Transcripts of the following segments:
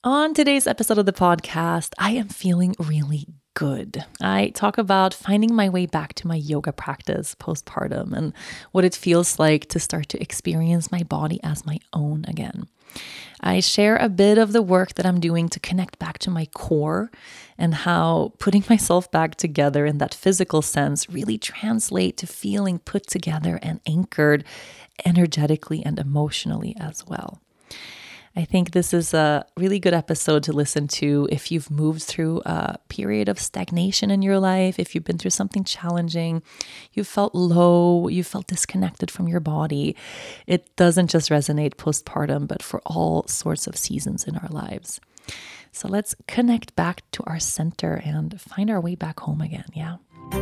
On today's episode of the podcast, I am feeling really good. I talk about finding my way back to my yoga practice postpartum and what it feels like to start to experience my body as my own again. I share a bit of the work that I'm doing to connect back to my core and how putting myself back together in that physical sense really translate to feeling put together and anchored energetically and emotionally as well. I think this is a really good episode to listen to if you've moved through a period of stagnation in your life, if you've been through something challenging, you felt low, you felt disconnected from your body. It doesn't just resonate postpartum, but for all sorts of seasons in our lives. So let's connect back to our center and find our way back home again, yeah?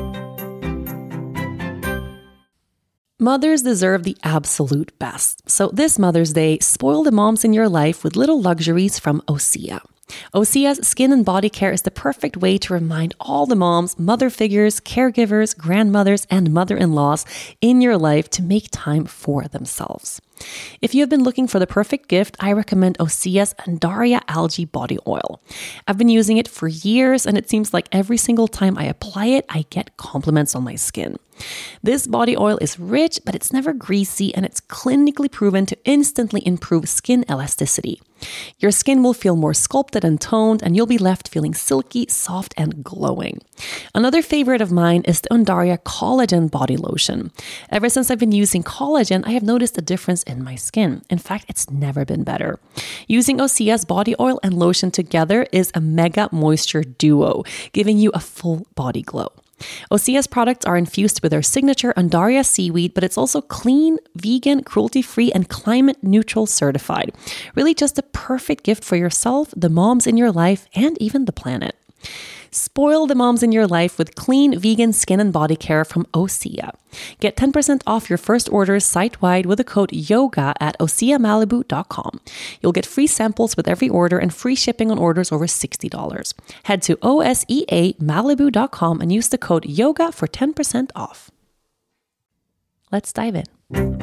Mothers deserve the absolute best. So this Mother's Day, spoil the moms in your life with little luxuries from Osea. Osea's skin and body care is the perfect way to remind all the moms, mother figures, caregivers, grandmothers, and mother-in-laws in your life to make time for themselves. If you have been looking for the perfect gift, I recommend Osea's Undaria Algae Body Oil. I've been using it for years, and it seems like every single time I apply it, I get compliments on my skin. This body oil is rich, but it's never greasy, and it's clinically proven to instantly improve skin elasticity. Your skin will feel more sculpted and toned, and you'll be left feeling silky, soft, and glowing. Another favorite of mine is the Undaria Collagen Body Lotion. Ever since I've been using collagen, I have noticed a difference in my skin. In fact, it's never been better. Using Osea's body oil and lotion together is a mega moisture duo, giving you a full body glow. Osea's products are infused with their signature Undaria seaweed, but it's also clean, vegan, cruelty-free, and climate-neutral certified. Really just a perfect gift for yourself, the moms in your life, and even the planet. Spoil the moms in your life with clean, vegan skin and body care from Osea. Get 10% off your first orders site-wide with the code YOGA at OseaMalibu.com. You'll get free samples with every order and free shipping on orders over $60. Head to OSEAMalibu.com and use the code YOGA for 10% off. Let's dive in.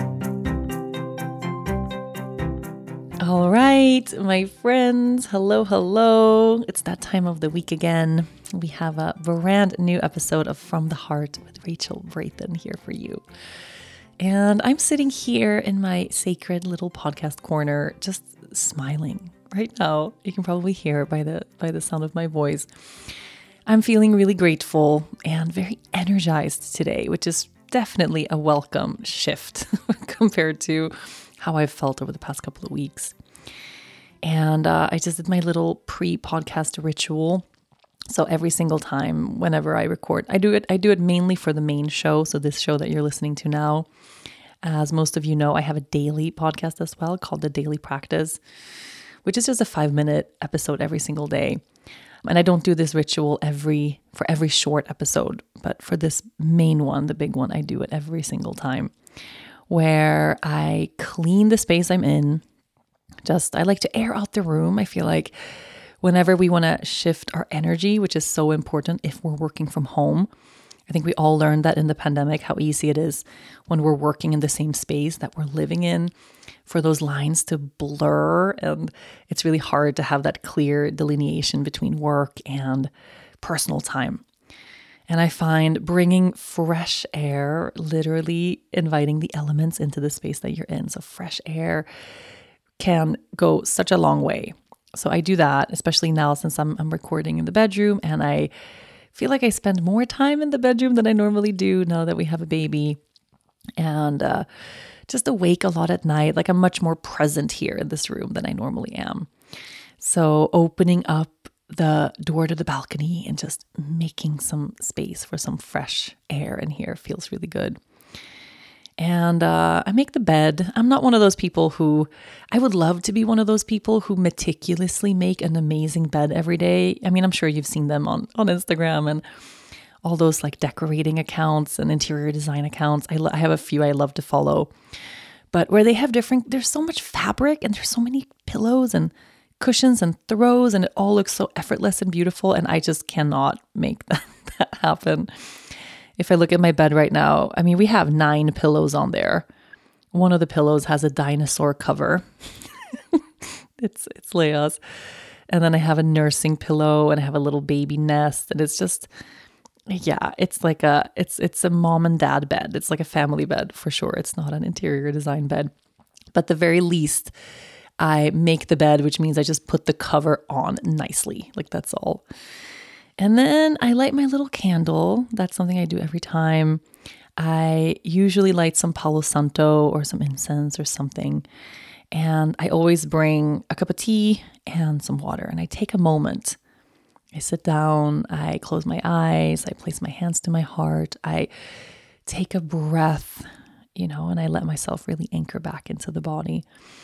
All right, my friends, hello. It's that time of the week again. We have a brand new episode of From the Heart with Rachel Brathen here for you. And I'm sitting here in my sacred little podcast corner, just smiling right now. You can probably hear by the sound of my voice. I'm feeling really grateful and very energized today, which is definitely a welcome shift compared to how I've felt over the past couple of weeks. And I just did my little pre-podcast ritual. So every single time, whenever I record, I do it mainly for the main show. So this show that you're listening to now, as most of you know, I have a daily podcast as well called The Daily Practice, which is just a 5-minute episode every single day. And I don't do this ritual for every short episode, but for this main one, the big one, I do it every single time, where I clean the space I'm in. I like to air out the room. I feel like whenever we want to shift our energy, which is so important if we're working from home, I think we all learned that in the pandemic, how easy it is when we're working in the same space that we're living in for those lines to blur. And it's really hard to have that clear delineation between work and personal time. And I find bringing fresh air, literally inviting the elements into the space that you're in. So fresh air can go such a long way. So I do that, especially now since I'm recording in the bedroom, and I feel like I spend more time in the bedroom than I normally do now that we have a baby, and just awake a lot at night. Like I'm much more present here in this room than I normally am. So opening up the door to the balcony and just making some space for some fresh air in here feels really good. And I make the bed. I'm not one of those people I would love to be one of those people who meticulously make an amazing bed every day. I mean, I'm sure you've seen them on Instagram and all those like decorating accounts and interior design accounts. I have a few I love to follow, but where they have there's so much fabric and there's so many pillows and cushions and throws, and it all looks so effortless and beautiful. And I just cannot make that happen. If I look at my bed right now, I mean, we have 9 pillows on there. One of the pillows has a dinosaur cover. It's Leia's. And then I have a nursing pillow and I have a little baby nest. And it's just, yeah, it's like it's a mom and dad bed. It's like a family bed for sure. It's not an interior design bed. But at the very least, I make the bed, which means I just put the cover on nicely. Like that's all. And then I light my little candle. That's something I do every time. I usually light some Palo Santo or some incense or something. And I always bring a cup of tea and some water. And I take a moment. I sit down, I close my eyes, I place my hands to my heart. I take a breath, and I let myself really anchor back into the body.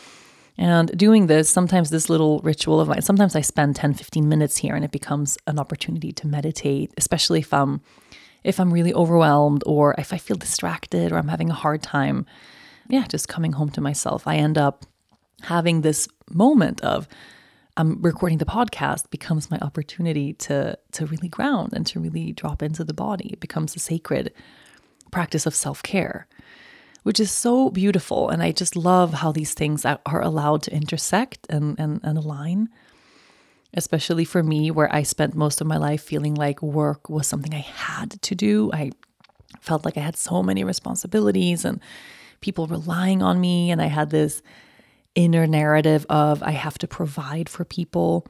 And doing this, sometimes this little ritual of mine, sometimes I spend 10, 15 minutes here and it becomes an opportunity to meditate, especially if I'm really overwhelmed or if I feel distracted or I'm having a hard time, just coming home to myself. I end up having this moment of I'm recording the podcast becomes my opportunity to really ground and to really drop into the body. It becomes a sacred practice of self-care, which is so beautiful. And I just love how these things are allowed to intersect and align, especially for me, where I spent most of my life feeling like work was something I had to do. I felt like I had so many responsibilities and people relying on me. And I had this inner narrative of I have to provide for people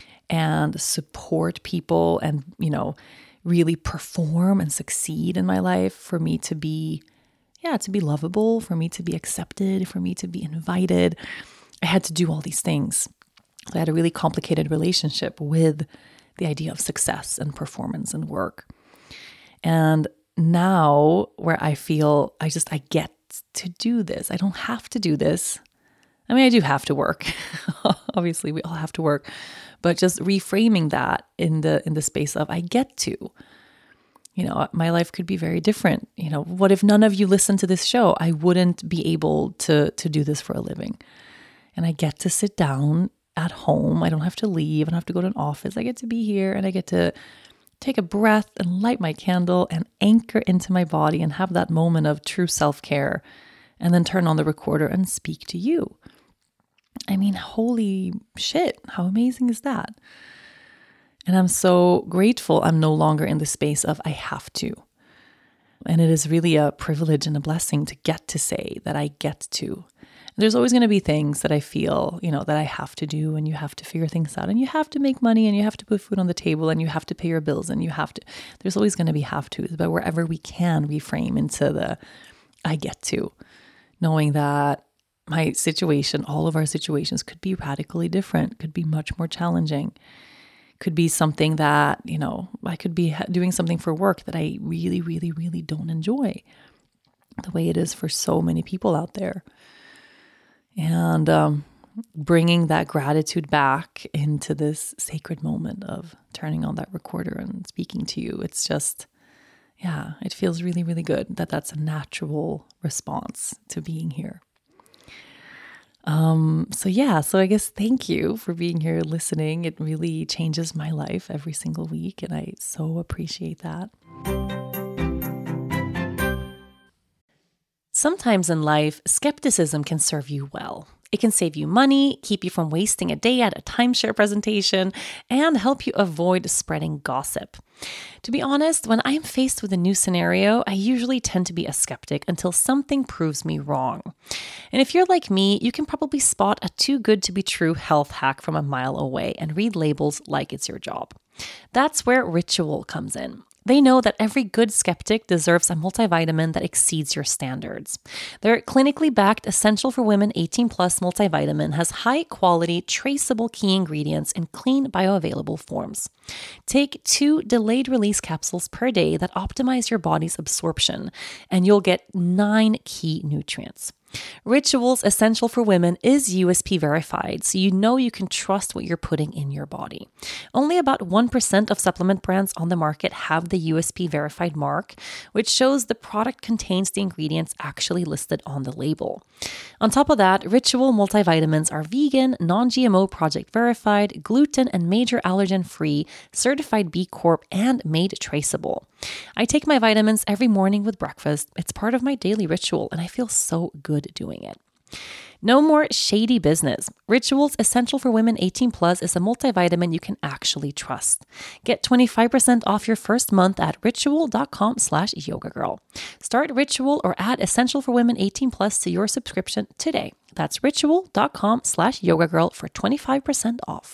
and support people and, really perform and succeed in my life for me to be lovable, for me to be accepted, for me to be invited. I had to do all these things. I had a really complicated relationship with the idea of success and performance and work. And now where I feel I get to do this. I don't have to do this. I mean, I do have to work. Obviously, we all have to work, but just reframing that in the space of I get to. My life could be very different. What if none of you listen to this show? I wouldn't be able to do this for a living. And I get to sit down at home. I don't have to leave. I don't have to go to an office. I get to be here and I get to take a breath and light my candle and anchor into my body and have that moment of true self-care and then turn on the recorder and speak to you. I mean, holy shit, how amazing is that? And I'm so grateful I'm no longer in the space of I have to. And it is really a privilege and a blessing to get to say that I get to. There's always going to be things that I feel, that I have to do, and you have to figure things out, and you have to make money, and you have to put food on the table, and you have to pay your bills, and there's always going to be have to's, but wherever we can reframe into the I get to, knowing that my situation, all of our situations could be radically different, could be much more challenging, could be something that, I could be doing something for work that I really, really, really don't enjoy the way it is for so many people out there. And bringing that gratitude back into this sacred moment of turning on that recorder and speaking to you. It's just, it feels really, really good that's a natural response to being here. So I guess thank you for being here listening. It really changes my life every single week, and I so appreciate that. Sometimes in life, skepticism can serve you well. It can save you money, keep you from wasting a day at a timeshare presentation, and help you avoid spreading gossip. To be honest, when I'm faced with a new scenario, I usually tend to be a skeptic until something proves me wrong. And if you're like me, you can probably spot a too good to be true health hack from a mile away and read labels like it's your job. That's where Ritual comes in. They know that every good skeptic deserves a multivitamin that exceeds your standards. Their clinically backed Essential for Women 18 Plus multivitamin has high quality, traceable key ingredients in clean, bioavailable forms. Take 2 delayed release capsules per day that optimize your body's absorption, and you'll get 9 key nutrients. Ritual's Essential for Women is USP verified, so you know you can trust what you're putting in your body. Only about 1% of supplement brands on the market have the USP verified mark, which shows the product contains the ingredients actually listed on the label. On top of that, Ritual multivitamins are vegan, non-GMO project verified, gluten and major allergen free, certified B Corp, and made traceable. I take my vitamins every morning with breakfast. It's part of my daily ritual, and I feel so good doing it. No more shady business. Ritual's Essential for Women 18 Plus is a multivitamin you can actually trust. Get 25% off your first month at ritual.com/yogagirl. Start Ritual or add Essential for Women 18 Plus to your subscription today. That's ritual.com/yogagirl for 25% off.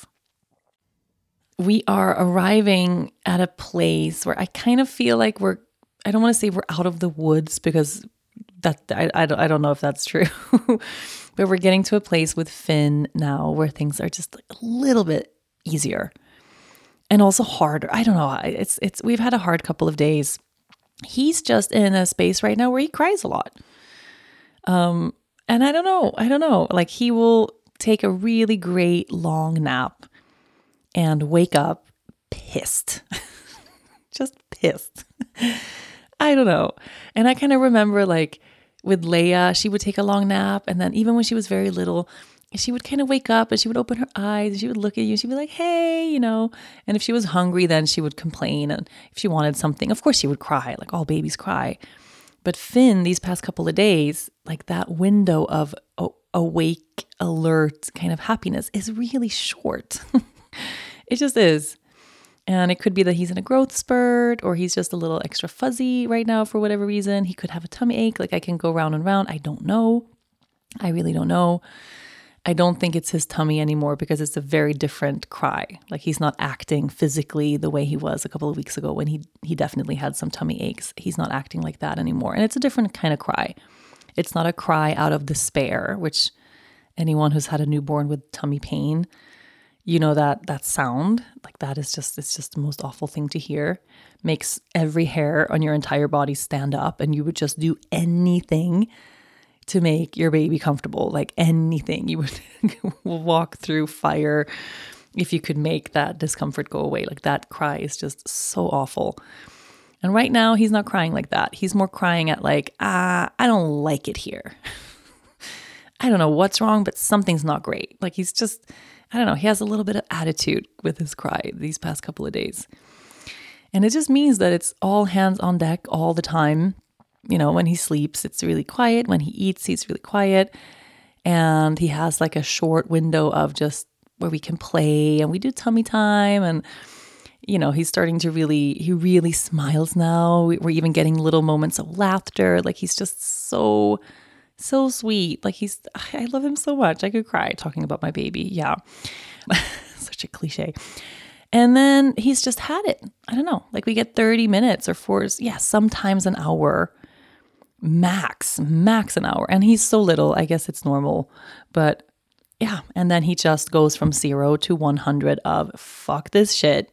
We are arriving at a place where I kind of feel like I don't want to say we're out of the woods because I don't know if that's true. But we're getting to a place with Finn now where things are just a little bit easier and also harder. I don't know. We've had a hard couple of days. He's just in a space right now where he cries a lot. And I don't know. Like he will take a really great long nap and wake up pissed. Just pissed. I don't know. And I kind of remember like with Leia, she would take a long nap. And then even when she was very little, she would kind of wake up and she would open her eyes and she would look at you. She'd be like, hey, And if she was hungry, then she would complain. And if she wanted something, of course she would cry, like all babies cry. But Finn, these past couple of days, like that window of awake, alert kind of happiness is really short. It just is. And it could be that he's in a growth spurt or he's just a little extra fuzzy right now for whatever reason. He could have a tummy ache. Like I can go round and round. I don't know. I really don't know. I don't think it's his tummy anymore because it's a very different cry. Like he's not acting physically the way he was a couple of weeks ago when he definitely had some tummy aches. He's not acting like that anymore. And it's a different kind of cry. It's not a cry out of despair, which anyone who's had a newborn with tummy pain, that sound, like that is it's just the most awful thing to hear. Makes every hair on your entire body stand up and you would just do anything to make your baby comfortable, like anything. You would walk through fire if you could make that discomfort go away. Like that cry is just so awful. And right now he's not crying like that. He's more crying at like, I don't like it here. I don't know what's wrong, but something's not great. Like he's just, I don't know, he has a little bit of attitude with his cry these past couple of days. And it just means that it's all hands on deck all the time. When he sleeps, it's really quiet. When he eats, he's really quiet. And he has like a short window of just where we can play and we do tummy time. And, he's starting to he really smiles now. We're even getting little moments of laughter. Like he's just so sweet. Like I love him so much. I could cry talking about my baby. Yeah. Such a cliche. And then he's just had it. I don't know. Like we get 30 minutes or sometimes an hour, max an hour. And he's so little. I guess it's normal. But yeah. And then he just goes from 0 to 100 of fuck this shit.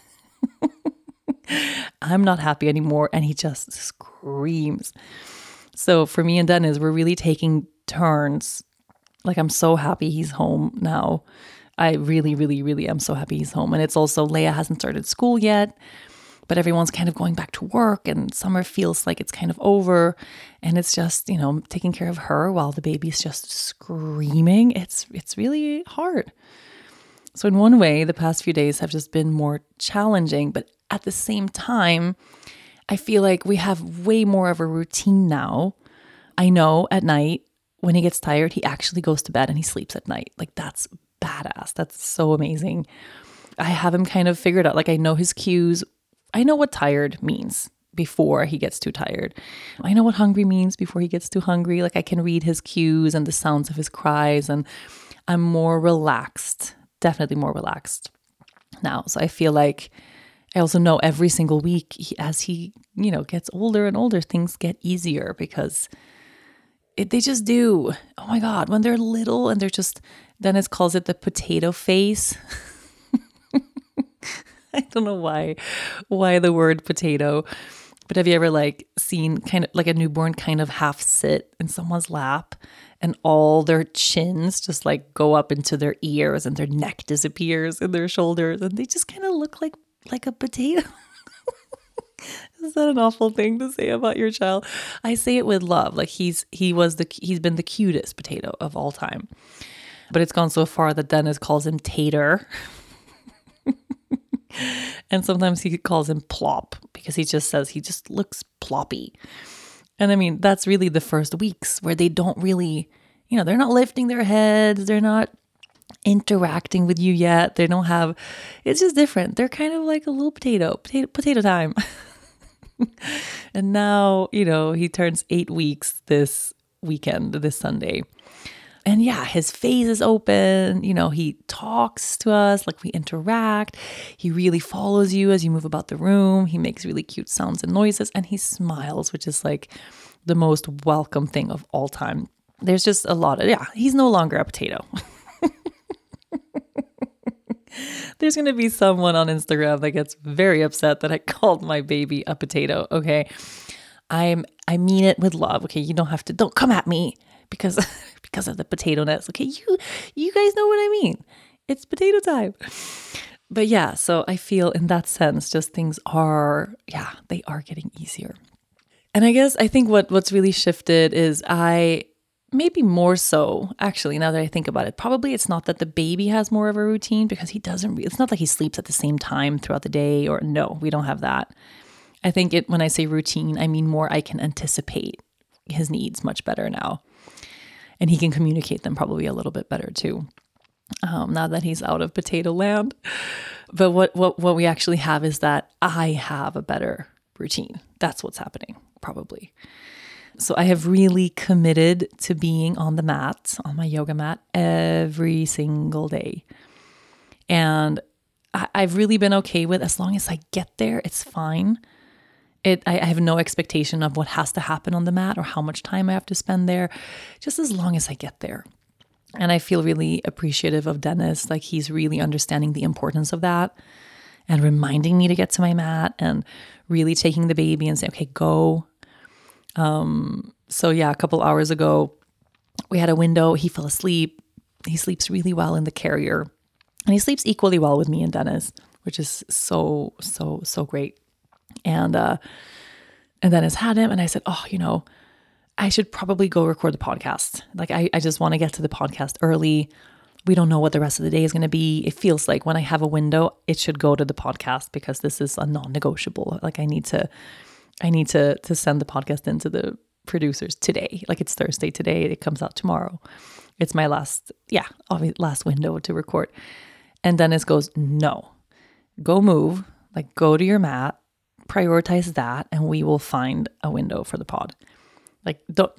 I'm not happy anymore. And he just screams. So for me and Dennis, we're really taking turns. Like I'm so happy he's home now. I really, really, really am so happy he's home. And it's also Leia hasn't started school yet, but everyone's kind of going back to work and summer feels like it's kind of over. And it's just, taking care of her while the baby's just screaming. It's really hard. So in one way, the past few days have just been more challenging, but at the same time, I feel like we have way more of a routine now. I know at night when he gets tired, he actually goes to bed and he sleeps at night. Like that's badass. That's so amazing. I have him kind of figured out. Like I know his cues. I know what tired means before he gets too tired. I know what hungry means before he gets too hungry. Like I can read his cues and the sounds of his cries and I'm more relaxed, definitely more relaxed now. So I feel like I also know every single week as he, gets older and older, things get easier because they just do. Oh my God, when they're little and they're just, Dennis calls it the potato face. I don't know why the word potato, but have you ever seen kind of like a newborn kind of half sit in someone's lap and all their chins just go up into their ears and their neck disappears in their shoulders and they just kind of look like a potato. Is that an awful thing to say about your child? I say it with love. Like he's been the cutest potato of all time. But it's gone so far that Dennis calls him Tater. And sometimes he calls him Plop because he just says he just looks ploppy. And I mean, that's really the first weeks where they don't really, they're not lifting their heads. They're not interacting with you yet. They don't have, it's just different. They're kind of like a little potato time. And now, he turns 8 weeks this weekend, this Sunday. And yeah, his face is open. He talks to us, like we interact. He really follows you as you move about the room. He makes really cute sounds and noises, and he smiles, which is like the most welcome thing of all time. There's just a lot of, he's no longer a potato. There's going to be someone on Instagram that gets very upset that I called my baby a potato. Okay. I mean it with love. Okay. You don't come at me because of the potato-ness. Okay. You guys know what I mean. It's potato time. But yeah, so I feel in that sense, just things are, they are getting easier. And I think what's really shifted is maybe more so, actually, now that I think about it, probably it's not that the baby has more of a routine because it's not like he sleeps at the same time throughout the day, or no, we don't have that. I think when I say routine, I mean more I can anticipate his needs much better now. And he can communicate them probably a little bit better too, now that he's out of potato land. But what we actually have is that I have a better routine. That's what's happening, probably. So I have really committed to being on the mat, on my yoga mat, every single day. And I've really been okay with, as long as I get there, it's fine. I have no expectation of what has to happen on the mat or how much time I have to spend there, just as long as I get there. And I feel really appreciative of Dennis. Like, he's really understanding the importance of that and reminding me to get to my mat and really taking the baby and saying, okay, go. So yeah, a couple hours ago, we had a window. He fell asleep. He sleeps really well in the carrier, and he sleeps equally well with me and Dennis, which is so, so, so great. And Dennis had him, and I said, I should probably go record the podcast. Like, I just want to get to the podcast early. We don't know what the rest of the day is going to be. It feels like when I have a window, it should go to the podcast because this is a non-negotiable. Like, I need to send the podcast into the producers today. Like, it's Thursday today. It comes out tomorrow. It's my last window to record. And Dennis goes, no, go move, like, go to your mat, prioritize that, and we will find a window for the pod. Like, don't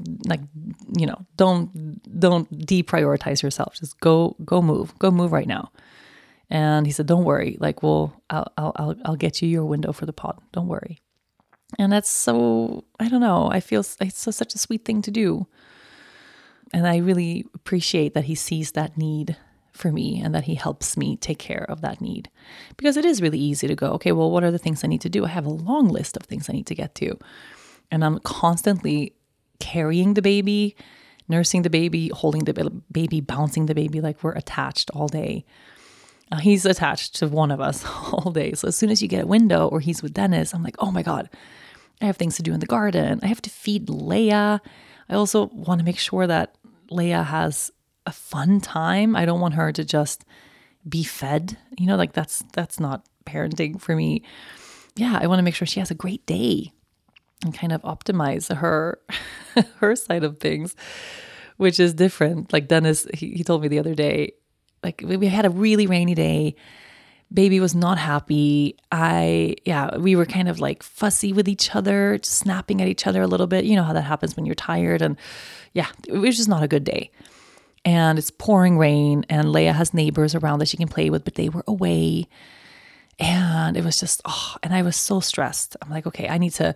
deprioritize yourself. Just go move right now. And he said, don't worry. Like, I'll get you your window for the pod. Don't worry. And that's so, I don't know, I feel it's such a sweet thing to do. And I really appreciate that he sees that need for me and that he helps me take care of that need. Because it is really easy to go, okay, well, what are the things I need to do? I have a long list of things I need to get to. And I'm constantly carrying the baby, nursing the baby, holding the baby, bouncing the baby like we're attached all day. He's attached to one of us all day. So as soon as you get a window or he's with Dennis, I'm like, oh my God, I have things to do in the garden. I have to feed Leia. I also want to make sure that Leia has a fun time. I don't want her to just be fed. Like that's not parenting for me. Yeah, I want to make sure she has a great day and kind of optimize her side of things, which is different. Like Dennis, he told me the other day, like we had a really rainy day. Baby was not happy. We were kind of like fussy with each other, just snapping at each other a little bit. You know how that happens when you're tired. And yeah, it was just not a good day. And it's pouring rain, and Leia has neighbors around that she can play with, but they were away. And it was just, and I was so stressed. I'm like, okay,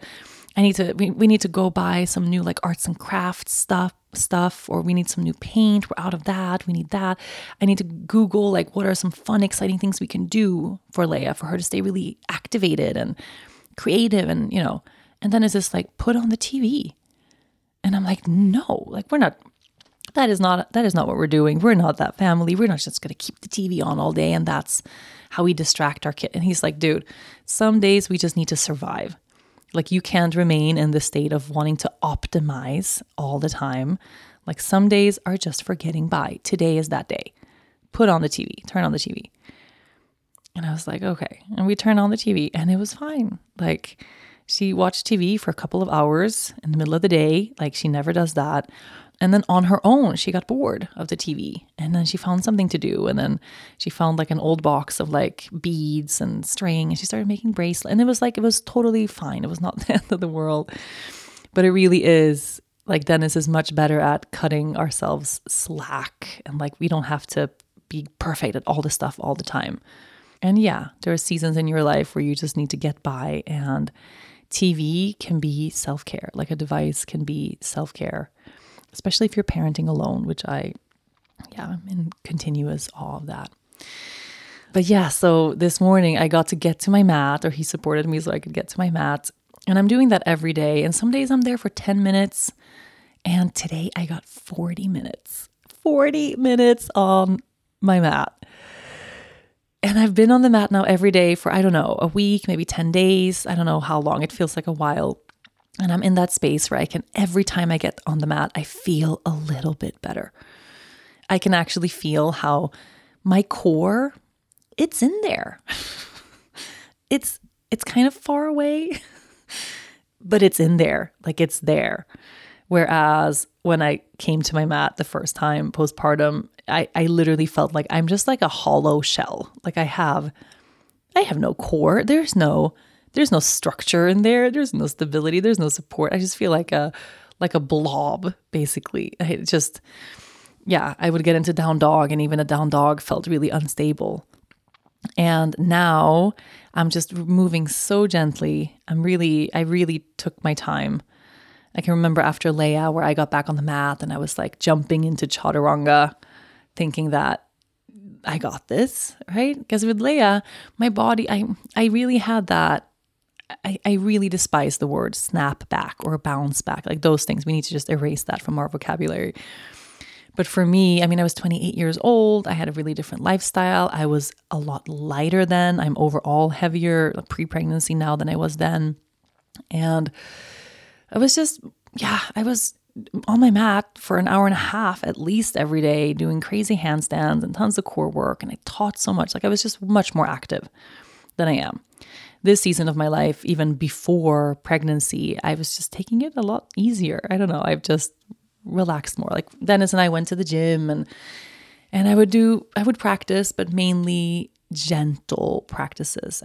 we need to go buy some new like arts and crafts stuff, or we need some new paint. We're out of that. We need that. I need to Google like what are some fun, exciting things we can do for Leia, for her to stay really activated and creative, and and then it's just like, put on the TV. And I'm like, no, like that is not what we're doing. We're not that family. We're not just going to keep the TV on all day and that's how we distract our kid. And he's like, dude, some days we just need to survive. Like, you can't remain in the state of wanting to optimize all the time. Like, some days are just for getting by. Today is that day. Put on the TV, turn on the TV. And I was like, okay. And we turned on the TV and it was fine. Like, she watched TV for a couple of hours in the middle of the day. Like, she never does that. And then on her own, she got bored of the TV, and then she found something to do. And then she found like an old box of like beads and string, and she started making bracelets. And it was totally fine. It was not the end of the world, but it really is like Dennis is much better at cutting ourselves slack. And like, we don't have to be perfect at all the stuff all the time. And yeah, there are seasons in your life where you just need to get by, and TV can be self-care. Like a device can be self-care, especially if you're parenting alone, which I'm in continuous awe of that. But yeah, so this morning I got to get to my mat, or he supported me so I could get to my mat. And I'm doing that every day. And some days I'm there for 10 minutes. And today I got 40 minutes. 40 minutes on my mat. And I've been on the mat now every day for, I don't know, a week, maybe 10 days. I don't know how long. It feels like a while. And I'm in that space where every time I get on the mat, I feel a little bit better. I can actually feel how my core, it's in there. It's kind of far away, but it's in there. Like it's there. Whereas when I came to my mat the first time postpartum, I literally felt like I'm just like a hollow shell. Like I have no core. There's no structure in there. There's no stability. There's no support. I just feel like a blob, basically. I would get into down dog, and even a down dog felt really unstable. And now I'm just moving so gently. I really took my time. I can remember after Leia, where I got back on the mat and I was like jumping into chaturanga, thinking that I got this, right? Because with Leia, my body, I really had that. I really despise the word snap back or bounce back. Like those things, we need to just erase that from our vocabulary. But for me, I was 28 years old. I had a really different lifestyle. I was a lot lighter then. I'm overall heavier pre-pregnancy now than I was then. And I was on my mat for an hour and a half at least every day, doing crazy handstands and tons of core work. And I taught so much. Like I was just much more active than I am. This season of my life, even before pregnancy, I was just taking it a lot easier. I don't know. I've just relaxed more. Like Dennis and I went to the gym and I would practice, but mainly gentle practices.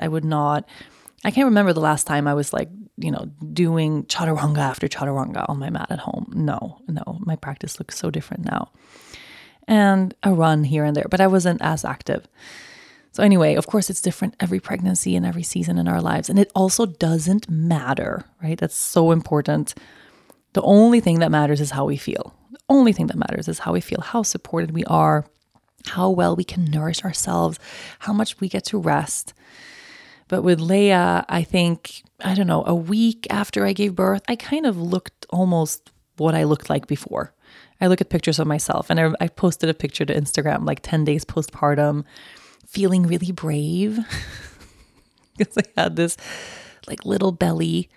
I can't remember the last time I was like, doing chaturanga after chaturanga on my mat at home. No, my practice looks so different now. And a run here and there, but I wasn't as active. So anyway, of course, it's different every pregnancy and every season in our lives. And it also doesn't matter, right? That's so important. The only thing that matters is how we feel. The only thing that matters is how we feel, how supported we are, how well we can nourish ourselves, how much we get to rest. But with Leia, I think, a week after I gave birth, I kind of looked almost what I looked like before. I look at pictures of myself, and I posted a picture to Instagram, like 10 days postpartum, feeling really brave because I had this like little belly,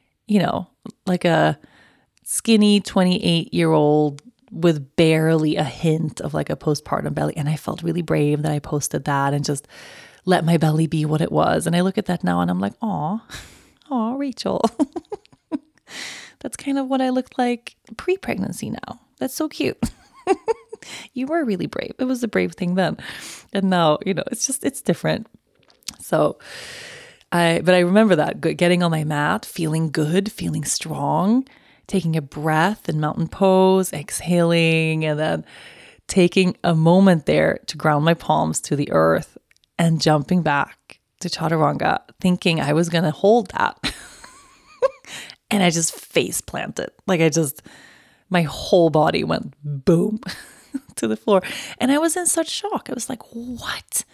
like a skinny 28-year-old with barely a hint of like a postpartum belly. And I felt really brave that I posted that and just let my belly be what it was. And I look at that now and I'm like, aw, Rachel. That's kind of what I looked like pre-pregnancy now. That's so cute. You were really brave. It was a brave thing then. And now, it's different. So I remember that getting on my mat, feeling good, feeling strong, taking a breath in mountain pose, exhaling, and then taking a moment there to ground my palms to the earth and jumping back to chaturanga, thinking I was going to hold that. And I just face planted. My whole body went boom to the floor. And I was in such shock. I was like, what?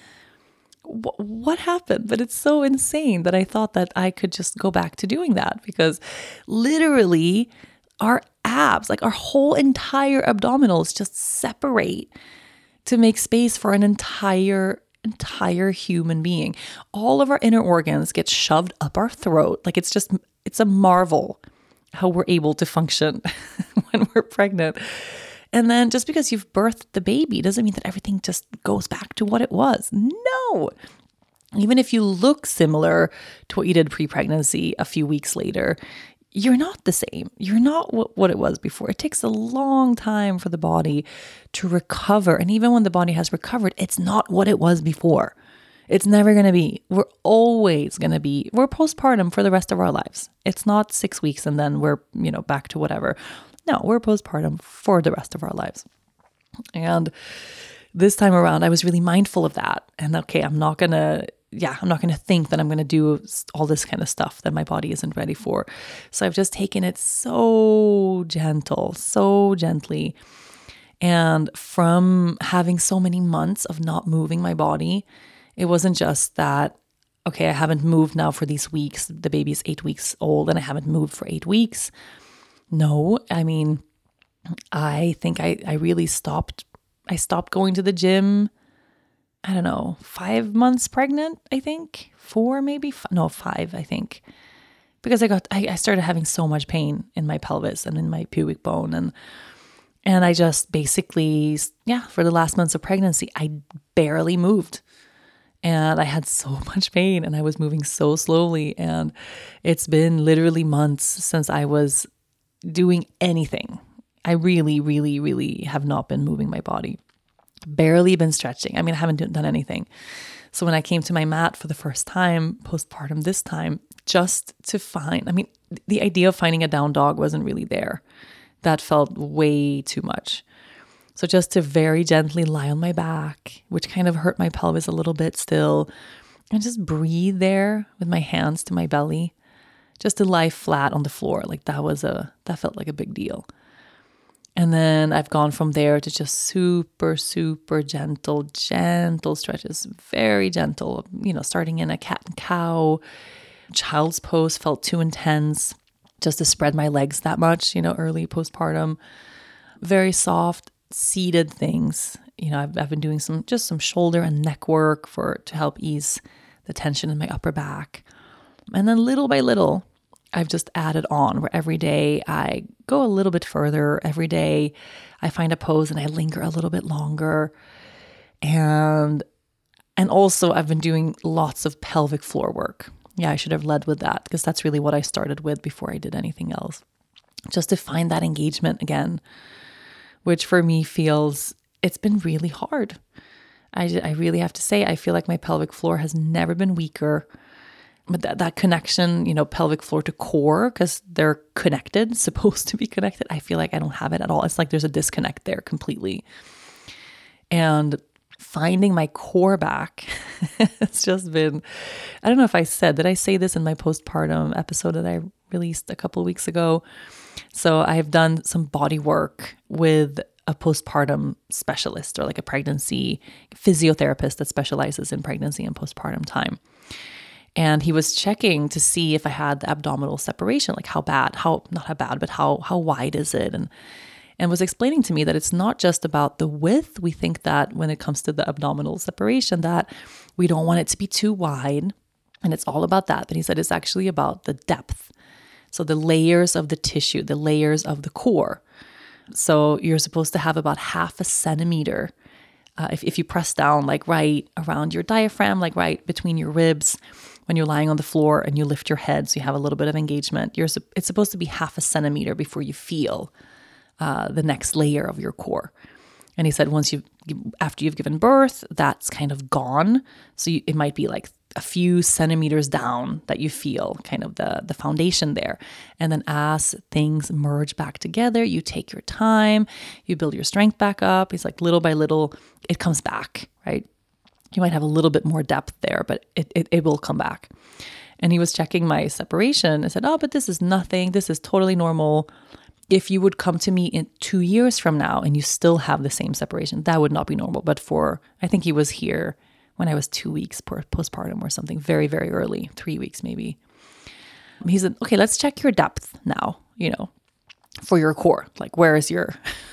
What happened? But it's so insane that I thought that I could just go back to doing that, because literally our abs, like our whole entire abdominals just separate to make space for an entire human being. All of our inner organs get shoved up our throat. Like it's a marvel how we're able to function when we're pregnant. And then just because you've birthed the baby doesn't mean that everything just goes back to what it was. No. Even if you look similar to what you did pre-pregnancy a few weeks later, you're not the same. You're not what it was before. It takes a long time for the body to recover. And even when the body has recovered, it's not what it was before. It's never going to be. We're always going to be. We're postpartum for the rest of our lives. It's not 6 weeks and then we're, back to whatever. No, we're postpartum for the rest of our lives. And this time around, I was really mindful of that. And okay, I'm not going to think that I'm going to do all this kind of stuff that my body isn't ready for. So I've just taken it so gently. And from having so many months of not moving my body, it wasn't just that, okay, I haven't moved now for these weeks. The baby is 8 weeks old and I haven't moved for 8 weeks. No, I mean, I think I really stopped. I stopped going to the gym, I don't know, 5 months pregnant, I think. 4 maybe? No, 5, I think. Because I started having so much pain in my pelvis and in my pubic bone. And I just basically, for the last months of pregnancy, I barely moved. And I had so much pain and I was moving so slowly. And it's been literally months since I was doing anything. I really, really, really have not been moving my body. Barely been stretching. I mean, I haven't done anything. So when I came to my mat for the first time, postpartum this time, just to the idea of finding a down dog wasn't really there. That felt way too much. So just to very gently lie on my back, which kind of hurt my pelvis a little bit still, and just breathe there with my hands to my belly, just to lie flat on the floor. Like that felt like a big deal. And then I've gone from there to just super, super gentle stretches, very gentle, starting in a cat and cow. Child's pose felt too intense just to spread my legs that much, early postpartum. Very soft, seated things. I've been doing some shoulder and neck work to help ease the tension in my upper back. And then little by little, I've just added on where every day I go a little bit further. Every day I find a pose and I linger a little bit longer. And also I've been doing lots of pelvic floor work. Yeah, I should have led with that because that's really what I started with before I did anything else. Just to find that engagement again, which for me it's been really hard. I really have to say, I feel like my pelvic floor has never been weaker. But that connection, pelvic floor to core, because they're connected, supposed to be connected, I feel like I don't have it at all. It's like there's a disconnect there completely. And finding my core back, it's just been, I don't know if did I say this in my postpartum episode that I released a couple of weeks ago? So I've done some body work with a postpartum specialist or like a pregnancy physiotherapist that specializes in pregnancy and postpartum time. And he was checking to see if I had the abdominal separation, like not how bad, but how wide is it? And was explaining to me that it's not just about the width. We think that when it comes to the abdominal separation, that we don't want it to be too wide. And it's all about that. But he said it's actually about the depth. So the layers of the tissue, the layers of the core. So you're supposed to have about 0.5 centimeter. If you press down like right around your diaphragm, like right between your ribs, when you're lying on the floor and you lift your head so you have a little bit of engagement, it's supposed to be 0.5 centimeter before you feel the next layer of your core. And he said after you've given birth, that's kind of gone. So it might be like a few centimeters down that you feel kind of the foundation there. And then as things merge back together, you take your time, you build your strength back up. It's like little by little, it comes back, right? You might have a little bit more depth there, but it will come back. And he was checking my separation and said, oh, but this is nothing. This is totally normal. If you would come to me in 2 years from now and you still have the same separation, that would not be normal. But I think he was here when I was 2 weeks postpartum or something, very, very early, 3 weeks maybe. He said, okay, let's check your depth now, for your core. Like, where's the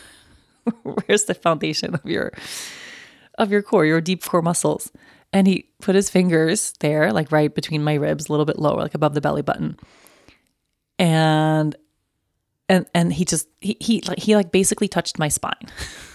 foundation of your core, your deep core muscles? And he put his fingers there, like right between my ribs, a little bit lower, like above the belly button. And he like basically touched my spine.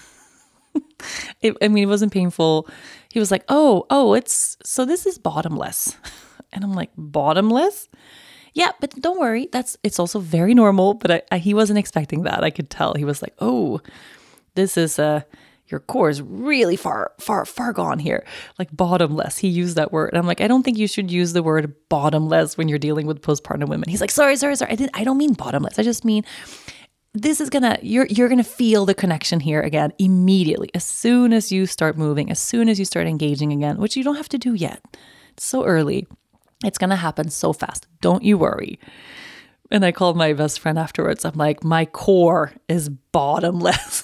It wasn't painful. He was like, oh, so this is bottomless. And I'm like, bottomless? Yeah, but don't worry. It's also very normal. But he wasn't expecting that. I could tell. He was like, oh, this is your core is really far gone here. Like bottomless. He used that word. And I'm like, I don't think you should use the word bottomless when you're dealing with postpartum women. He's like, sorry. I don't mean bottomless. I just mean you're gonna feel the connection here again immediately. As soon as you start moving, as soon as you start engaging again, which you don't have to do yet. It's so early. It's gonna happen so fast. Don't you worry. And I called my best friend afterwards. I'm like, my core is bottomless.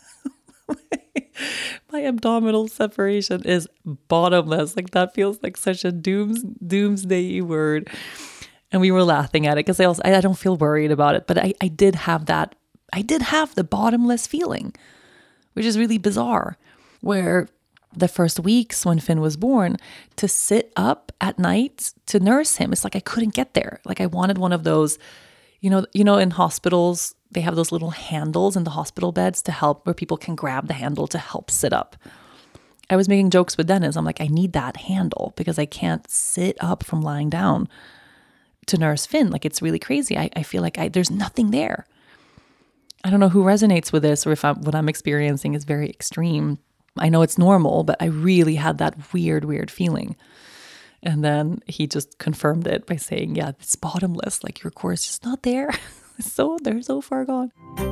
My abdominal separation is bottomless. Like that feels like such a doomsday word. And we were laughing at it because I don't feel worried about it. But I did have that. I did have the bottomless feeling, which is really bizarre. Where the first weeks when Finn was born, to sit up at night to nurse him, it's like I couldn't get there. Like I wanted one of those, you know, in hospitals, they have those little handles in the hospital beds to help, where people can grab the handle to help sit up. I was making jokes with Dennis. I'm like, I need that handle because I can't sit up from lying down to nurse Finn. Like it's really crazy. I feel like there's nothing there. I don't know who resonates with this or if what I'm experiencing is very extreme. I know it's normal, but I really had that weird feeling. And then he just confirmed it by saying, yeah, it's bottomless. Like your core is just not there. They're so far gone.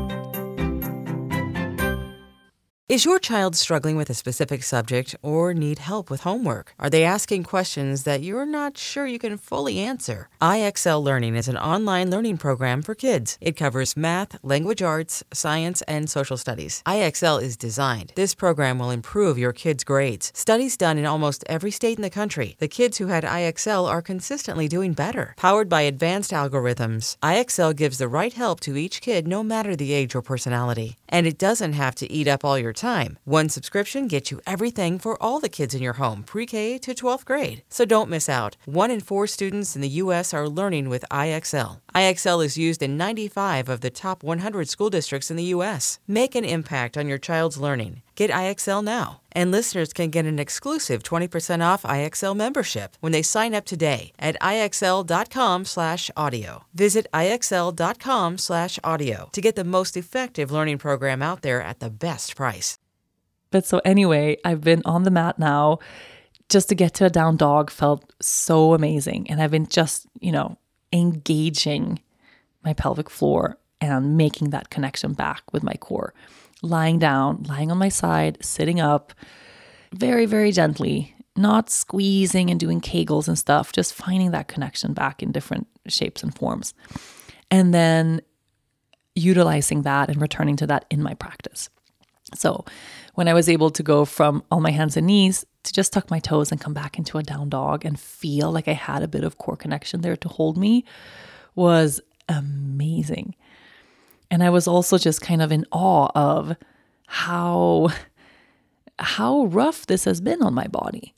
Is your child struggling with a specific subject or need help with homework? Are they asking questions that you're not sure you can fully answer? IXL Learning is an online learning program for kids. It covers math, language arts, science, and social studies. IXL is designed. This program will improve your kids' grades. Studies done in almost every state in the country. The kids who had IXL are consistently doing better. Powered by advanced algorithms, IXL gives the right help to each kid no matter the age or personality. And it doesn't have to eat up all your time. One subscription gets you everything for all the kids in your home, pre-K to 12th grade. So don't miss out. 1 in 4 students in the U.S. are learning with IXL. IXL is used in 95 of the top 100 school districts in the U.S. Make an impact on your child's learning. Get IXL now. And listeners can get an exclusive 20% off IXL membership when they sign up today at IXL.com/audio. Visit IXL.com/audio to get the most effective learning program out there at the best price. But so anyway, I've been on the mat now. Just to get to a down dog felt so amazing. And I've been just, engaging my pelvic floor and making that connection back with my core. Lying down, lying on my side, sitting up, very, very gently, not squeezing and doing Kegels and stuff, just finding that connection back in different shapes and forms. And then utilizing that and returning to that in my practice. So when I was able to go from on my hands and knees to just tuck my toes and come back into a down dog and feel like I had a bit of core connection there to hold me was amazing. And I was also just kind of in awe of how rough this has been on my body.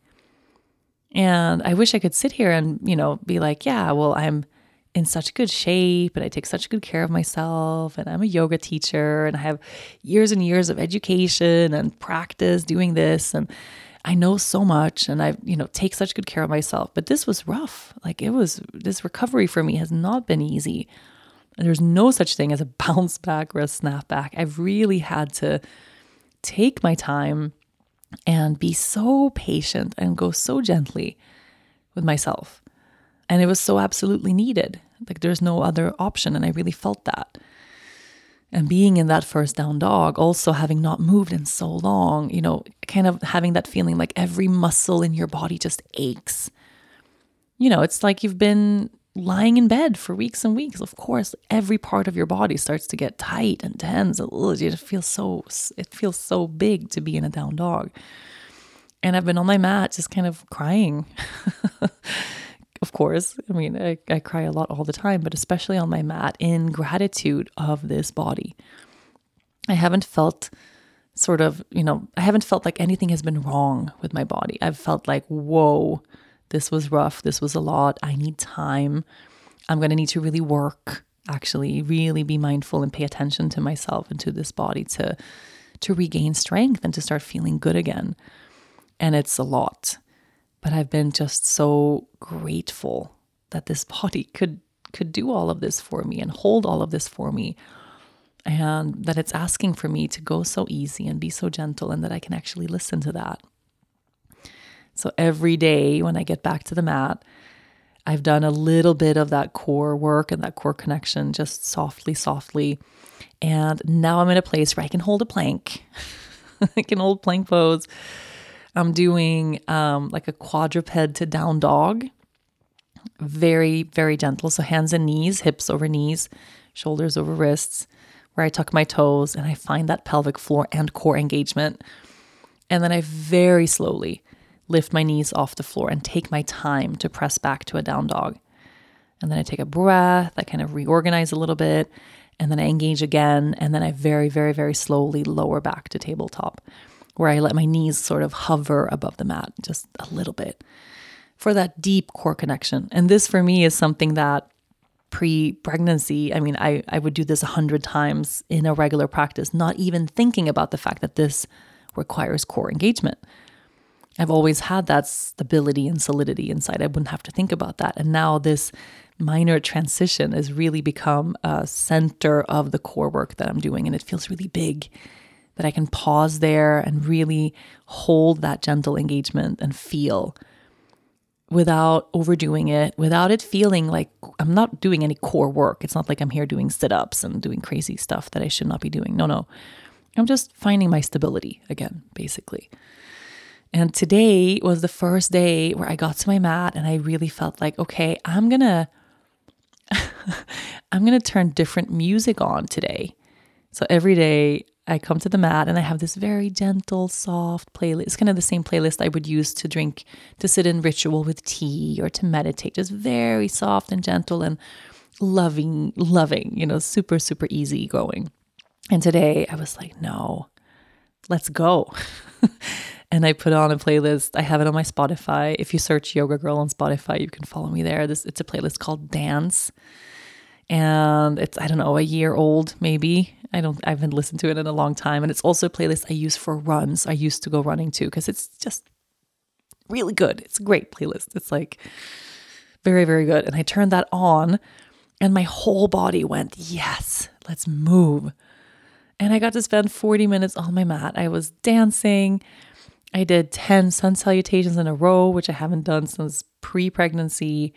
And I wish I could sit here and, be like, yeah, well, I'm in such good shape and I take such good care of myself and I'm a yoga teacher and I have years and years of education and practice doing this and I know so much and I, take such good care of myself. But this was rough. Like this recovery for me has not been easy. There's no such thing as a bounce back or a snap back. I've really had to take my time and be so patient and go so gently with myself. And it was so absolutely needed. Like there's no other option. And I really felt that. And being in that first down dog, also having not moved in so long, kind of having that feeling like every muscle in your body just aches. It's like you've been lying in bed for weeks and weeks. Of course, every part of your body starts to get tight and tense. It feels so big to be in a down dog. And I've been on my mat just kind of crying. Of course, I cry a lot all the time, but especially on my mat in gratitude of this body. I haven't felt like anything has been wrong with my body. I've felt like, whoa, this was rough. This was a lot. I need time. I'm going to need to really work, actually really be mindful and pay attention to myself and to this body to regain strength and to start feeling good again. And it's a lot. But I've been just so grateful that this body could could do all of this for me and hold all of this for me. And that it's asking for me to go so easy and be so gentle, and that I can actually listen to that. So every day when I get back to the mat, I've done a little bit of that core work and that core connection, just softly. And now I'm in a place where I can hold a plank. I can hold plank pose. I'm doing like a quadruped to down dog. Very, very gentle. So hands and knees, hips over knees, shoulders over wrists, where I tuck my toes and I find that pelvic floor and core engagement. And then I very slowly lift my knees off the floor and take my time to press back to a down dog. And then I take a breath, I kind of reorganize a little bit, and then I engage again. And then I very, very, very slowly lower back to tabletop, where I let my knees sort of hover above the mat just a little bit for that deep core connection. And this for me is something that pre-pregnancy, I mean, I would do this 100 times in a regular practice, not even thinking about the fact that this requires core engagement. I've always had that stability and solidity inside. I wouldn't have to think about that. And now this minor transition has really become a center of the core work that I'm doing. And it feels really big that I can pause there and really hold that gentle engagement and feel without overdoing it, without it feeling like I'm not doing any core work. It's not like I'm here doing sit-ups and doing crazy stuff that I should not be doing. No. I'm just finding my stability again, basically. And today was the first day where I got to my mat and I really felt like, okay, I'm gonna turn different music on today. So every day I come to the mat and I have this very gentle, soft playlist. It's kind of the same playlist I would use to sit in ritual with tea or to meditate. Just very soft and gentle and loving, super, super easy going. And today I was like, no, let's go. And I put on a playlist. I have it on my Spotify. If you search Yoga Girl on Spotify, you can follow me there. It's a playlist called Dance. And it's, I don't know, a year old, maybe. I haven't listened to it in a long time. And it's also a playlist I use for runs. I used to go running too, because it's just really good. It's a great playlist. It's like very, very good. And I turned that on and my whole body went, yes, let's move. And I got to spend 40 minutes on my mat. I was dancing. I did 10 sun salutations in a row, which I haven't done since pre-pregnancy.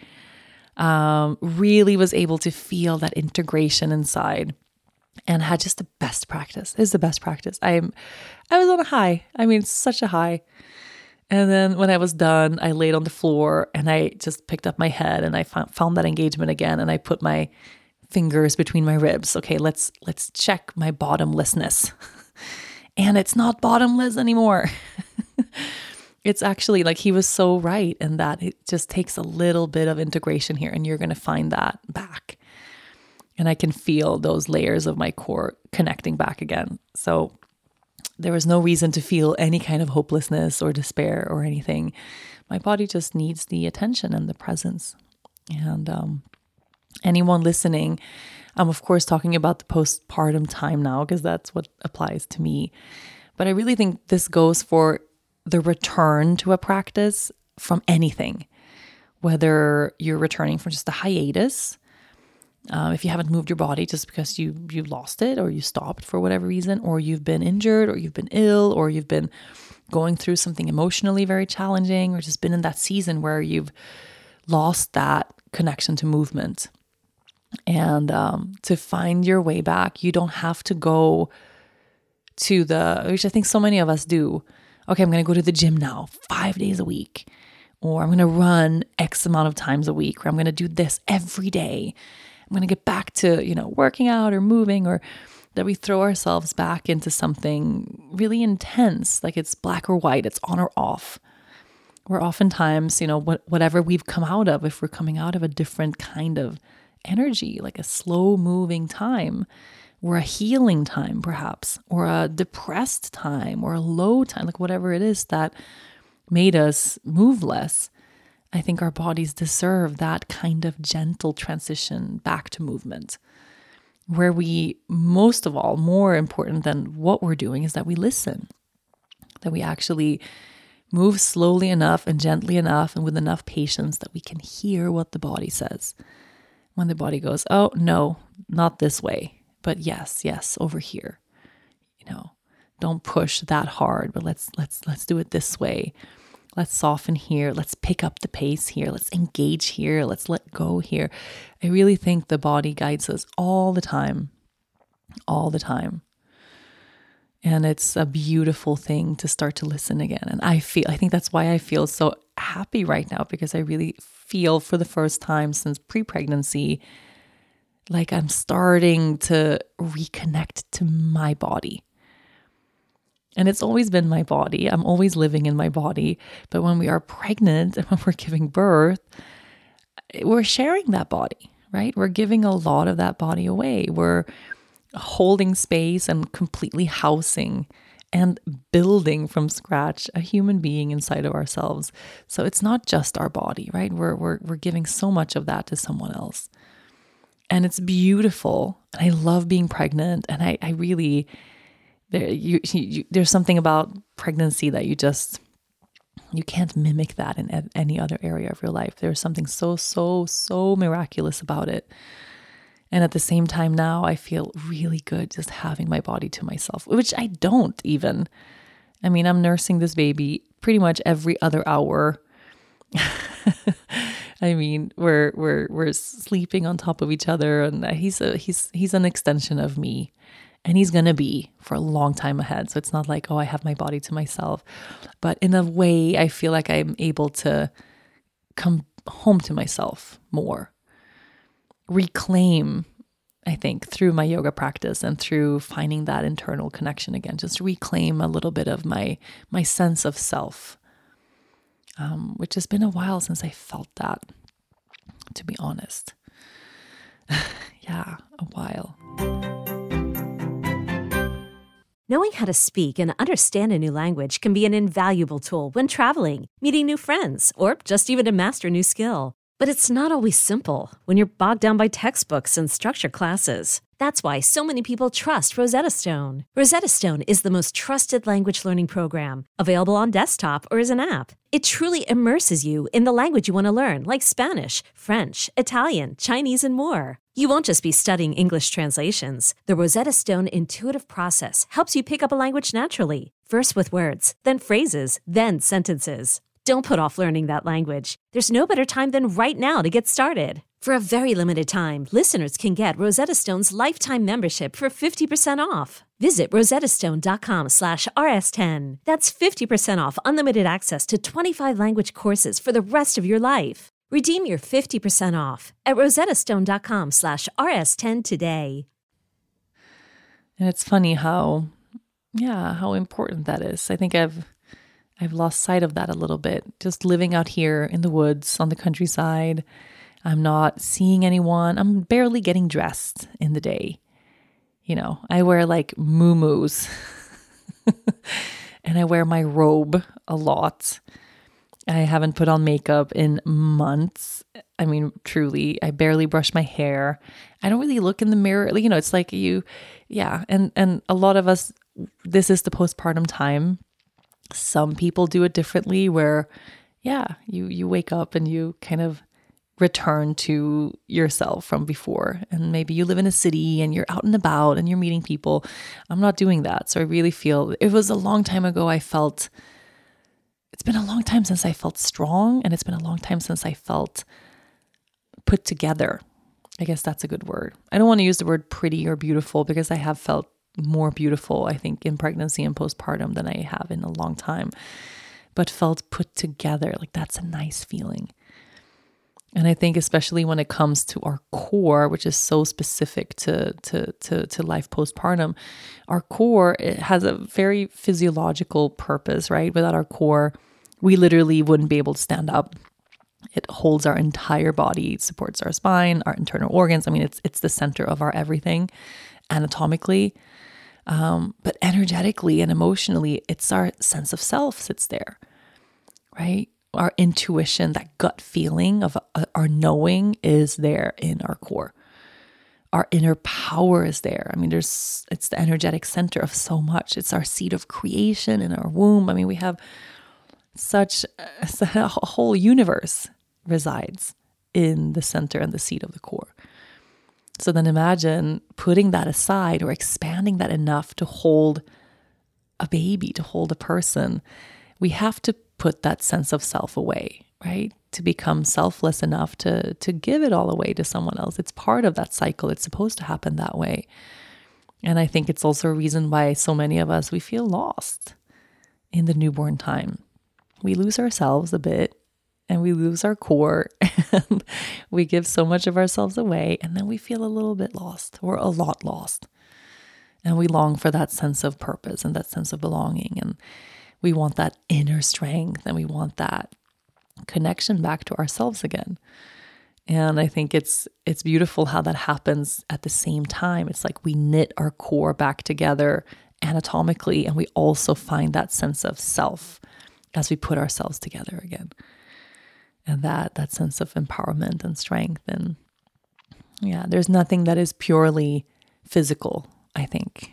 Really was able to feel that integration inside and had just the best practice. It's the best practice. I was on a high. I mean, such a high. And then when I was done, I laid on the floor and I just picked up my head and I found that engagement again. And I put my fingers between my ribs. Okay, let's check my bottomlessness. And it's not bottomless anymore. It's actually like he was so right in that it just takes a little bit of integration here and you're going to find that back. And I can feel those layers of my core connecting back again. So there was no reason to feel any kind of hopelessness or despair or anything. My body just needs the attention and the presence. And anyone listening, I'm of course talking about the postpartum time now because that's what applies to me. But I really think this goes for the return to a practice from anything, whether you're returning from just a hiatus, if you haven't moved your body just because you lost it or you stopped for whatever reason, or you've been injured or you've been ill or you've been going through something emotionally very challenging or just been in that season where you've lost that connection to movement. And to find your way back, you don't have to go to which I think so many of us do. Okay, I'm going to go to the gym now 5 days a week, or I'm going to run X amount of times a week, or I'm going to do this every day. I'm going to get back to, working out or moving, or that we throw ourselves back into something really intense, like it's black or white, it's on or off. Where oftentimes, whatever we've come out of, if we're coming out of a different kind of energy, like a slow moving time, or a healing time perhaps, or a depressed time, or a low time, like whatever it is that made us move less, I think our bodies deserve that kind of gentle transition back to movement, where we, most of all, more important than what we're doing, is that we listen, that we actually move slowly enough and gently enough and with enough patience that we can hear what the body says, When the body goes, oh, no, not this way, but yes, over here. Don't push that hard, but let's do it this way. Let's soften here. Let's pick up the pace here. Let's engage here. Let's let go here. I really think the body guides us all the time. And it's a beautiful thing to start to listen again. And I think that's why I feel so happy right now, because I really feel for the first time since pre-pregnancy, like I'm starting to reconnect to my body. And it's always been my body. I'm always living in my body. But when we are pregnant and when we're giving birth, we're sharing that body, right? We're giving a lot of that body away. We're holding space and completely housing and building from scratch a human being inside of ourselves. So it's not just our body, right? We're giving so much of that to someone else. And it's beautiful. And I love being pregnant. And I really... There's something about pregnancy that you can't mimic that in any other area of your life. There's something so miraculous about it. And at the same time now, I feel really good just having my body to myself, which I don't even. I mean, I'm nursing this baby pretty much every other hour. I mean, we're sleeping on top of each other, and he's an extension of me. And he's going to be for a long time ahead. So it's not like, oh, I have my body to myself. But in a way, I feel like I'm able to come home to myself more. Reclaim, I think, through my yoga practice and through finding that internal connection again. Just reclaim a little bit of my sense of self, which has been a while since I felt that, to be honest. Yeah, a while. Knowing how to speak and understand a new language can be an invaluable tool when traveling, meeting new friends, or just even to master a new skill. But it's not always simple when you're bogged down by textbooks and structured classes. That's why so many people trust Rosetta Stone. Rosetta Stone is the most trusted language learning program, available on desktop or as an app. It truly immerses you in the language you want to learn, like Spanish, French, Italian, Chinese, and more. You won't just be studying English translations. The Rosetta Stone intuitive process helps you pick up a language naturally, first with words, then phrases, then sentences. Don't put off learning that language. There's no better time than right now to get started. For a very limited time, listeners can get Rosetta Stone's lifetime membership for 50% off. Visit rosettastone.com/rs10. That's 50% off unlimited access to 25 language courses for the rest of your life. Redeem your 50% off at rosettastone.com/rs10 today. And it's funny how important that is. I think I've lost sight of that a little bit. Just living out here in the woods on the countryside. I'm not seeing anyone. I'm barely getting dressed in the day. I wear like muumuus and I wear my robe a lot. I haven't put on makeup in months. I mean, truly, I barely brush my hair. I don't really look in the mirror. It's like and a lot of us, this is the postpartum time. Some people do it differently where, you wake up and you kind of return to yourself from before. And maybe you live in a city and you're out and about and you're meeting people. I'm not doing that. So I really feel it was a long time ago. It's been a long time since I felt strong, and it's been a long time since I felt put together. I guess that's a good word. I don't want to use the word pretty or beautiful because I have felt more beautiful, I think, in pregnancy and postpartum than I have in a long time, but felt put together. Like that's a nice feeling. And I think especially when it comes to our core, which is so specific to life postpartum, our core, it has a very physiological purpose, right? Without our core, we literally wouldn't be able to stand up. It holds our entire body, it supports our spine, our internal organs. I mean, it's the center of our everything anatomically. But energetically and emotionally, it's our sense of self sits there, right? Our intuition, that gut feeling of our knowing is there in our core. Our inner power is there. I mean, it's the energetic center of so much. It's our seed of creation in our womb. I mean, we have a whole universe resides in the center and the seat of the core. So then imagine putting that aside or expanding that enough to hold a baby, to hold a person. We have to put that sense of self away, right? To become selfless enough to give it all away to someone else. It's part of that cycle. It's supposed to happen that way. And I think it's also a reason why so many of us, we feel lost in the newborn time. We lose ourselves a bit and we lose our core and we give so much of ourselves away, and then we feel a little bit lost or a lot lost. And we long for that sense of purpose and that sense of belonging. And we want that inner strength and we want that connection back to ourselves again. And I think it's beautiful how that happens at the same time. It's like we knit our core back together anatomically, and we also find that sense of self as we put ourselves together again. And that sense of empowerment and strength. And yeah, there's nothing that is purely physical, I think.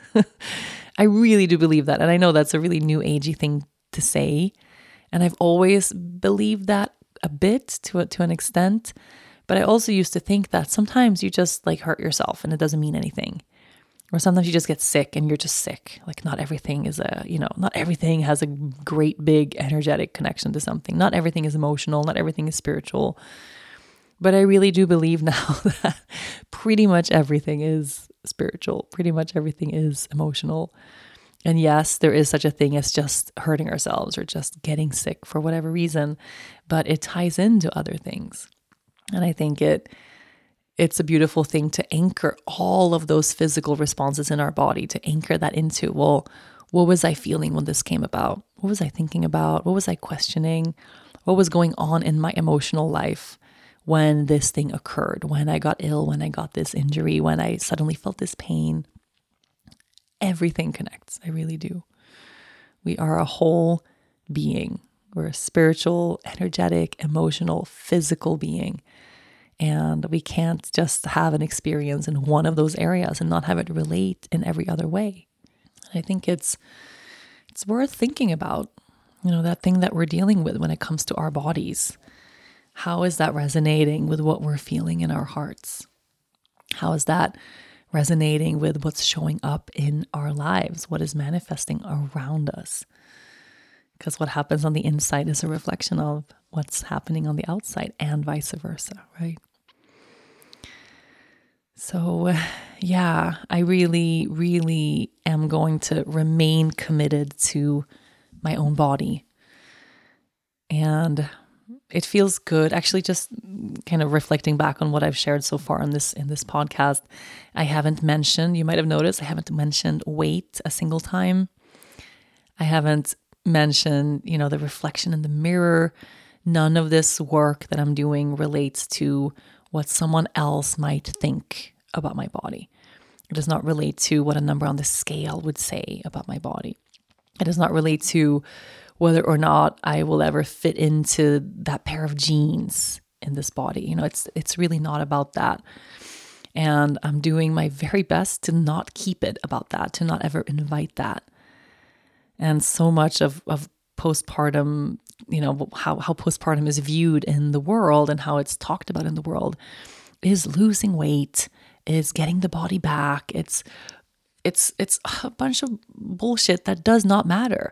I really do believe that. And I know that's a really new agey thing to say. And I've always believed that a bit to an extent. But I also used to think that sometimes you just like hurt yourself and it doesn't mean anything. Or sometimes you just get sick and you're just sick. Like not everything is not everything has a great big energetic connection to something. Not everything is emotional. Not everything is spiritual. But I really do believe now that pretty much everything is spiritual. Pretty much everything is emotional. And yes, there is such a thing as just hurting ourselves or just getting sick for whatever reason, but it ties into other things. And I think it's a beautiful thing to anchor all of those physical responses in our body, to anchor that into, well, what was I feeling when this came about? What was I thinking about? What was I questioning? What was going on in my emotional life when this thing occurred, when I got ill, when I got this injury, when I suddenly felt this pain? Everything connects. I really do. We are a whole being. We're a spiritual, energetic, emotional, physical being. And we can't just have an experience in one of those areas and not have it relate in every other way. I think it's worth thinking about, that thing that we're dealing with when it comes to our bodies. How is that resonating with what we're feeling in our hearts? How is that resonating with what's showing up in our lives, what is manifesting around us? Because what happens on the inside is a reflection of what's happening on the outside and vice versa, right? So yeah, I really, really am going to remain committed to my own body. And it feels good. Actually, just kind of reflecting back on what I've shared so far in this podcast, I haven't mentioned, you might have noticed, I haven't mentioned weight a single time. I haven't mentioned, the reflection in the mirror. None of this work that I'm doing relates to what someone else might think about my body. It does not relate to what a number on the scale would say about my body. It does not relate to whether or not I will ever fit into that pair of jeans in this body. It's really not about that. And I'm doing my very best to not keep it about that, to not ever invite that. And so much of postpartum, how postpartum is viewed in the world and how it's talked about in the world is losing weight, is getting the body back. It's a bunch of bullshit that does not matter.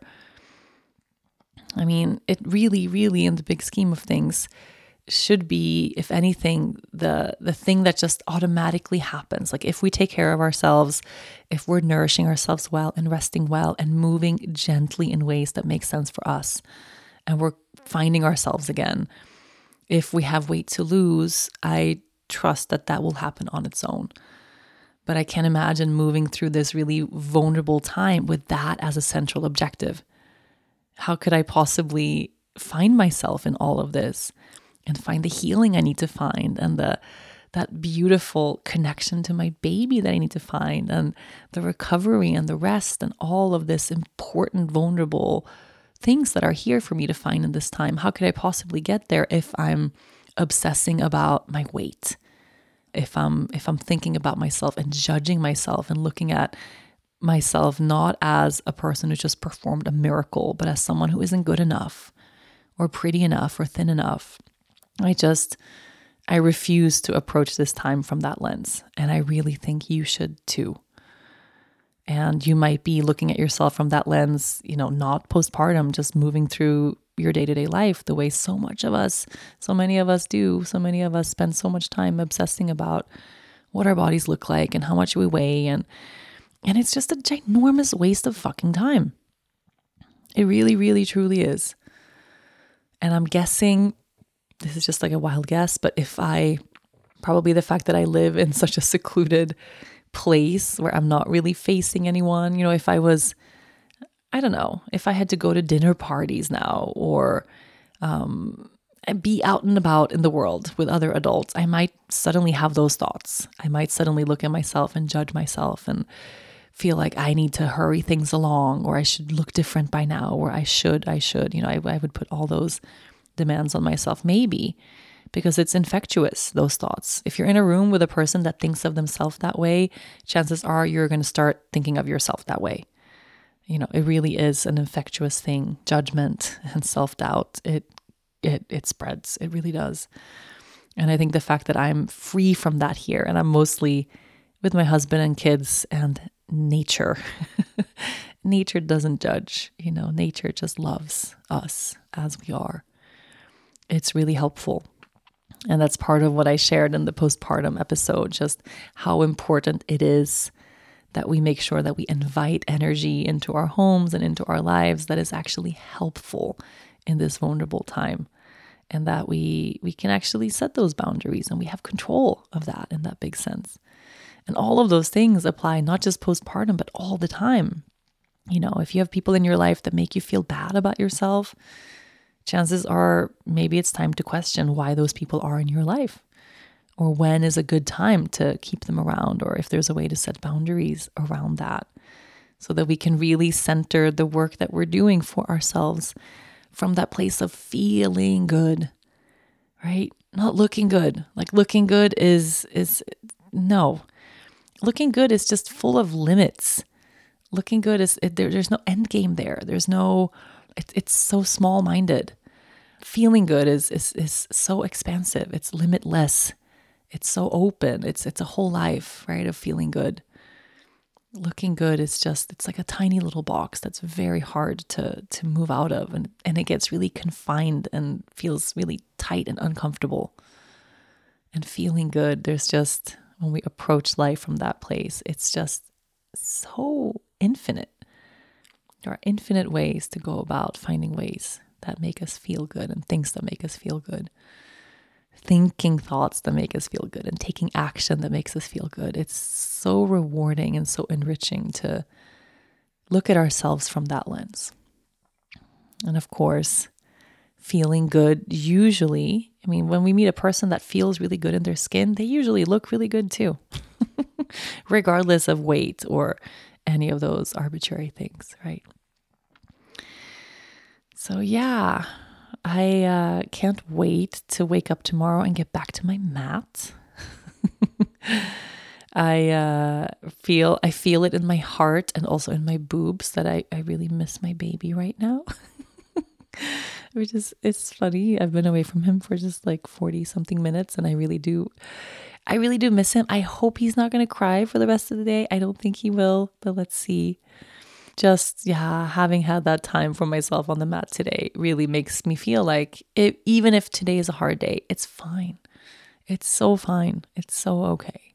I mean, it really, really, in the big scheme of things, should be, if anything, the thing that just automatically happens. Like if we take care of ourselves, if we're nourishing ourselves well and resting well and moving gently in ways that make sense for us, and we're finding ourselves again, if we have weight to lose, I trust that will happen on its own. But I can't imagine moving through this really vulnerable time with that as a central objective. How could I possibly find myself in all of this and find the healing I need to find and that beautiful connection to my baby that I need to find and the recovery and the rest and all of this important, vulnerable things that are here for me to find in this time? How could I possibly get there if I'm obsessing about my weight? If I'm thinking about myself and judging myself and looking at myself not as a person who just performed a miracle, but as someone who isn't good enough or pretty enough or thin enough. I refuse to approach this time from that lens. And I really think you should too. And you might be looking at yourself from that lens, not postpartum, just moving through your day-to-day life the way so many of us do. So many of us spend so much time obsessing about what our bodies look like and how much we weigh. And it's just a ginormous waste of fucking time. It really, really, truly is. And I'm guessing, this is just like a wild guess, but probably the fact that I live in such a secluded place where I'm not really facing anyone, if I was, I don't know, if I had to go to dinner parties now or be out and about in the world with other adults, I might suddenly have those thoughts. I might suddenly look at myself and judge myself and feel like I need to hurry things along, or I should look different by now, or I should, I would put all those demands on myself, maybe because it's infectious, those thoughts. If you're in a room with a person that thinks of themselves that way, chances are you're going to start thinking of yourself that way. It really is an infectious thing. Judgment and self-doubt, it spreads. It really does. And I think the fact that I'm free from that here, and I'm mostly with my husband and kids and nature. Nature doesn't judge, nature just loves us as we are. It's really helpful. And that's part of what I shared in the postpartum episode, just how important it is that we make sure that we invite energy into our homes and into our lives that is actually helpful in this vulnerable time. And that we can actually set those boundaries and we have control of that in that big sense. And all of those things apply not just postpartum, but all the time. If you have people in your life that make you feel bad about yourself, chances are maybe it's time to question why those people are in your life, or when is a good time to keep them around, or if there's a way to set boundaries around that so that we can really center the work that we're doing for ourselves from that place of feeling good, right? Not looking good. Like looking good is no. Looking good is just full of limits. Looking good there's no end game there. There's no, it's so small-minded. Feeling good is so expansive. It's limitless. It's so open. It's a whole life, right, of feeling good. Looking good is just, it's like a tiny little box that's very hard to move out of. And it gets really confined and feels really tight and uncomfortable. And feeling good, there's just, when we approach life from that place, it's just so infinite. There are infinite ways to go about finding ways that make us feel good and things that make us feel good. Thinking thoughts that make us feel good and taking action that makes us feel good. It's so rewarding and so enriching to look at ourselves from that lens. And of course, feeling good usually, when we meet a person that feels really good in their skin, they usually look really good too, regardless of weight or any of those arbitrary things, right? So yeah, I can't wait to wake up tomorrow and get back to my mat. I feel it in my heart and also in my boobs that I really miss my baby right now. Which is, it's funny. I've been away from him for just like 40 something minutes and I really do miss him. I hope he's not going to cry for the rest of the day. I don't think he will, but let's see. Just, having had that time for myself on the mat today really makes me feel like even if today is a hard day, it's fine. It's so fine. It's so okay.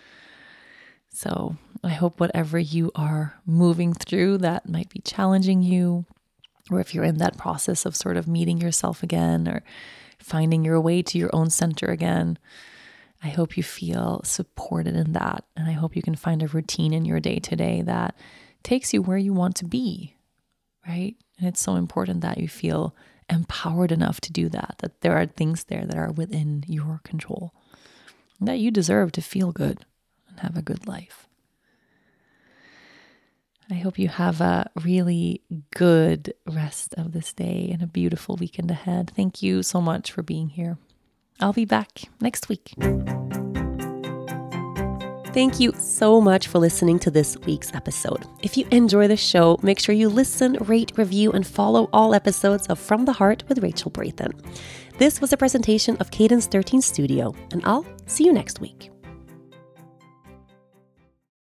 So I hope whatever you are moving through that might be challenging you, or if you're in that process of sort of meeting yourself again or finding your way to your own center again, I hope you feel supported in that. And I hope you can find a routine in your day today that takes you where you want to be, right? And it's so important that you feel empowered enough to do that there are things there that are within your control, and that you deserve to feel good and have a good life. I hope you have a really good rest of this day and a beautiful weekend ahead. Thank you so much for being here. I'll be back next week. Thank you so much for listening to this week's episode. If you enjoy the show, make sure you listen, rate, review, and follow all episodes of From the Heart with Rachel Brathen. This was a presentation of Cadence 13 Studio, and I'll see you next week.